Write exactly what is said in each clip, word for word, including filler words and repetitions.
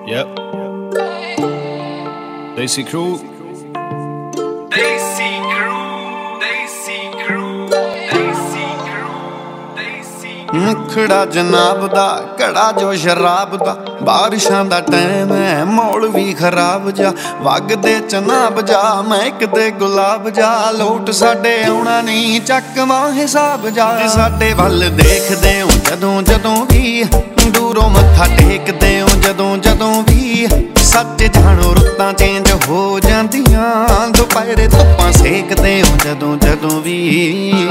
Yep. Desi Crew. Desi Crew, Desi Crew, Desi Crew, Desi Crew. ਮੁਖੜਾ ਜਨਾਬ ਦਾ ਘੜਾ ਜੋ ਸ਼ਰਾਬ ਦਾ, ਬਾਰਿਸ਼ਾਂ ਦਾ ਟਾਈਮ ਹੈ ਮੌਲ ਵੀ ਖਰਾਬ ਜਾ, ਵਗਦੇ ਚਨਾਬ ਜਾ ਮੈਂ ਕਿਤੇ ਗੁਲਾਬ ਜਾ, ਲੋਟ ਸਾਡੇ ਆਉਣਾ ਨਹੀਂ ਚੱਕਵਾਂ ਹਿਸਾਬ ਜਾ। ਸਾਡੇ ਵੱਲ ਦੇਖਦੇ ਹੋ ਜਦੋਂ ਜਦੋਂ ਵੀ, ਦੂਰੋਂ ਮੱਥਾ ਟੇਕਦੇ ਹੋ ਜਦੋਂ ਜਦੋਂ ਵੀ, ਸੱਚ ਜਾਣੋ ਰੁੱਤਾਂ ਚੇਂਜ ਹੋ ਜਾਂਦੀਆਂ, ਦੁਪਹਿਰੇ ਧੁੱਪਾਂ ਸੇਕਦੇ ਹੋ ਜਦੋਂ ਜਦੋਂ ਵੀ।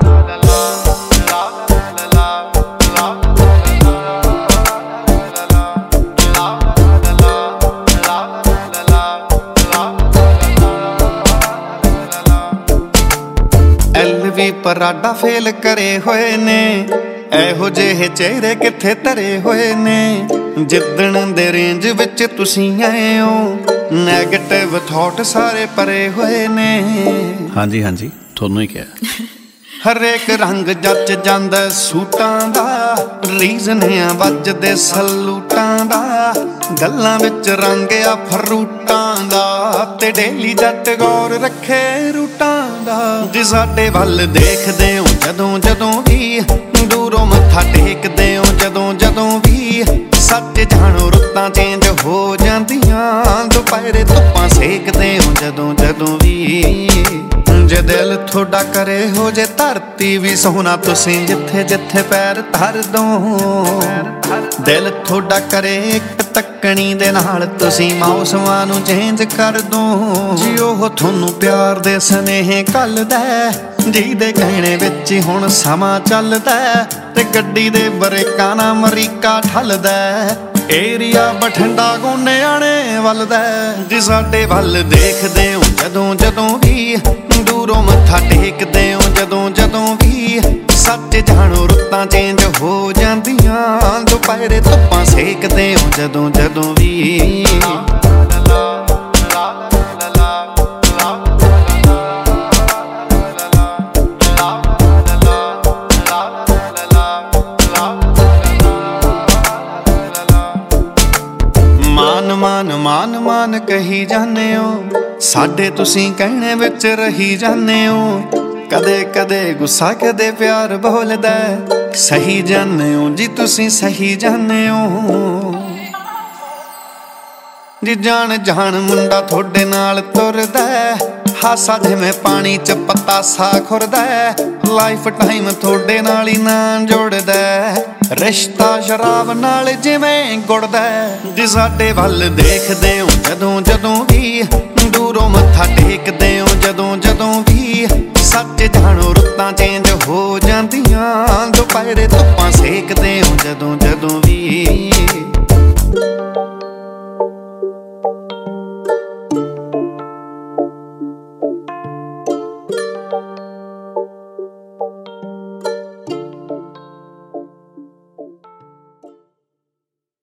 ਐਲ ਵੀ ਪਰਾਡਾ ਫੇਲ ਕਰੇ ਹੋਏ ਨੇ, ਇਹੋ ਜਿਹੇ ਚਿਹਰੇ ਕਿੱਥੇ ਧਰੇ ਹੋਏ ਨੇ, ਜਿੱਦਣ ਦੇ ਰੇਂਜ ਵਿੱਚ ਤੁਸੀਂ ਆਏ ਹੋ, ਨੈਗੇਟਿਵ ਥਾਟ ਸਾਰੇ ਭਰੇ ਹੋਏ ਨੇ। ਹਾਂਜੀ ਹਾਂਜੀ ਤੁਹਾਨੂੰ ਹੀ ਕਿਹਾ। ਹਰੇਕ ਰੰਗ ਜੱਚ ਜਾਂਦਾ ਸੂਟਾਂ ਦਾ, ਰੀਜ਼ਨ ਆ ਵੱਜਦੇ ਸਲੂਟਾਂ ਦਾ, ਗੱਲਾਂ ਵਿੱਚ ਰੰਗ ਆ ਫਰੂਟਾਂ ਦਾ, ਤੇ ਡੇਲੀ ਜੱਟ ਗੌਰ ਰੱਖੇ ਰੂਟਾਂ ਦਾ। ਜੇ ਸਾਡੇ ਵੱਲ ਦੇਖਦੇ ਹੋ ਜਦੋਂ ਜਦੋਂ ਵੀ, ਦੂਰੋਂ ਮੱਥਾ ਟੇਕਦੇ ਹੋ ਜਦੋਂ ਜਦੋਂ ਵੀ, ਸੱਚ ਜਾਣੋ ਰੁੱਤਾਂ ਚੇਂਜ ਹੋ ਜਾਂਦੀਆਂ, ਦੁਪਹਿਰੇ ਧੁੱਪਾਂ ਸੇਕਦੇ ਹੋ ਜਦੋਂ ਜਦੋਂ ਵੀ। ਜੇ ਦਿਲ ਤੁਹਾਡਾ ਕਰੇ ਹੋ ਜੇ ਧਰਤੀ ਵੀ ਸੋਹਣਾ, ਤੁਸੀਂ ਜਿੱਥੇ ਜਿੱਥੇ ਪੈਰ ਧਰ ਦੋ, ਦਿਲ ਤੁਹਾਡਾ ਕਰੇ ਇੱਕ ਤੱਕਣੀ ਦੇ ਨਾਲ, ਤੁਸੀਂ ਮੌਸਮਾਂ ਨੂੰ ਚੇਂਜ ਕਰ ਦੋ। ਜੀ ਉਹ ਤੁਹਾਨੂੰ ਪਿਆਰ ਦੇ ਸਨੇਹ ਘੱਲਦਾ, ਜਿਹਦੇ ਕਹਿਣੇ ਵਿੱਚ ਹੁਣ ਸਮਾਂ ਚੱਲਦਾ, ਤੇ ਗੱਡੀ ਦੇ ਬਰੇਕਾਂ ਨਾਲ ਅਮਰੀਕਾ ਠੱਲਦਾ, ਏਰੀਆ ਬਠਿੰਡਾ ਗੋਨਿਆਣੇ ਵੱਲਦਾ। ਜੇ ਸਾਡੇ ਵੱਲ ਦੇਖਦੇ ਹੋ ਜਦੋਂ ਜਦੋਂ ਵੀ, ਦੂਰੋਂ ਮੱਥਾ ਟੇਕਦੇ ਹੋ ਜਦੋਂ ਜਦੋਂ ਵੀ, ਸੱਚ ਜਾਣੋ ਰੁੱਤਾਂ ਚੇਂਜ ਹੋ ਜਾਂਦੀਆਂ, ਦੁਪਹਿਰੇ ਧੁੱਪਾਂ ਸੇਕਦੇ ਹੋ ਜਦੋਂ ਜਦੋਂ ਵੀ। ਮਾਨ ਮਾਨ ਮਾਨ ਮਾਨ ਕਹੀ ਜਾਂਦੇ ਹੋ, ਸਾਡੇ ਤੁਸੀਂ ਕਹਿਣੇ ਵਿੱਚ ਰਹੀ ਜਾਂਦੇ ਹੋ, ਕਦੇ ਕਦੇ ਗੁੱਸਾ ਕਦੇ ਪਿਆਰ ਬੋਲਦਾ, ਸਹੀ ਜਾਂਦੇ ਹੋ ਜੀ ਤੁਸੀਂ ਸਹੀ ਜਾਂਦੇ ਹੋ। ਜੀ ਜਾਣ ਜਾਣ ਮੁੰਡਾ ਤੁਹਾਡੇ ਨਾਲ ਤੁਰਦਾ, ਹਾਸਾ ਜਿਵੇਂ ਪਾਣੀ ਚ ਪਤਾਸਾ ਖੁਰਦਾ, ਲਾਈਫ ਟਾਈਮ ਤੁਹਾਡੇ ਨਾਲ ਹੀ ਨਾ ਜੁੜਦਾ, ਰਿਸ਼ਤਾ ਸ਼ਰਾਬ ਨਾਲ ਜਿਵੇਂ ਗੁੜਦਾ। ਜੇ ਸਾਡੇ ਵੱਲ ਦੇਖਦੇ ਹੋ ਜਦੋਂ ਜਦੋਂ ਵੀ, ਦੂਰੋਂ ਮੱਥਾ ਟੇਕਦੇ ਹੋ ਜਦੋਂ ਜਦੋਂ ਵੀ, ਸੱਚ ਜਾਣ